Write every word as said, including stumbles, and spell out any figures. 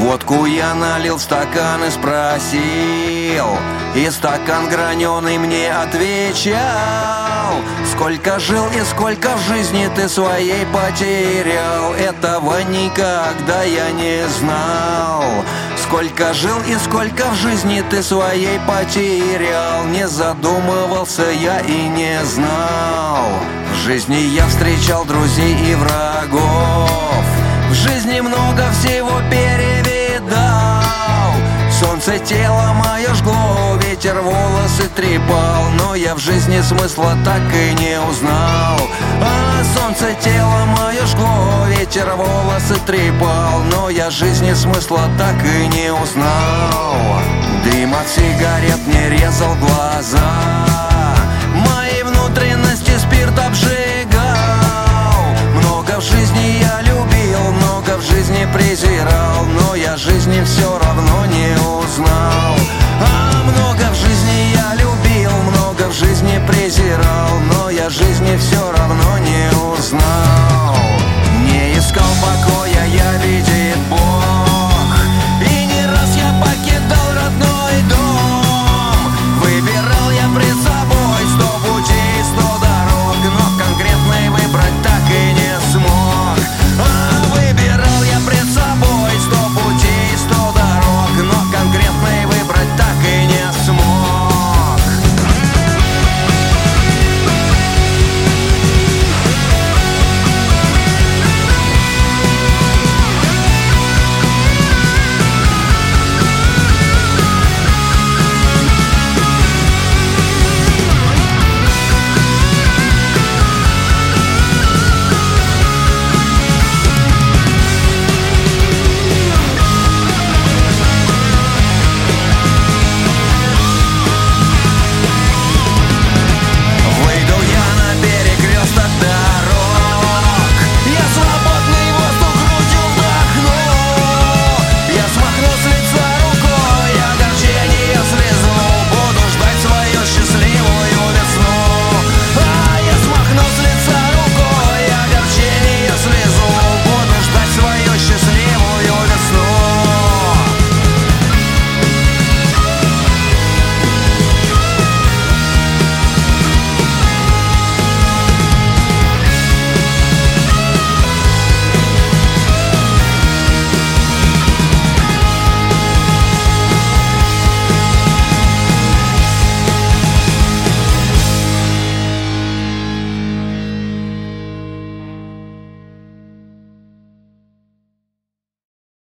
Водку я налил в стакан и спросил, и стакан граненый мне отвечал: сколько жил и сколько в жизни ты своей потерял, этого никогда я не знал. Сколько жил и сколько в жизни ты своей потерял, не задумывался я и не знал. В жизни я встречал друзей и врагов, в жизни много всего перевидал. Солнце тело мое жгло, ветер волосы трепал, но я в жизни смысла так и не узнал. А солнце тело мое жгло, ветер волосы трепал, но я жизни смысла так и не узнал. Дым от сигарет мне резал глаза, мои внутренности спирт обжигал. Много в жизни я любил, много в жизни презирал, но я жизни все равно не узнал. А много в жизни я любил, много в жизни презирал, но я жизни все равно не узнал.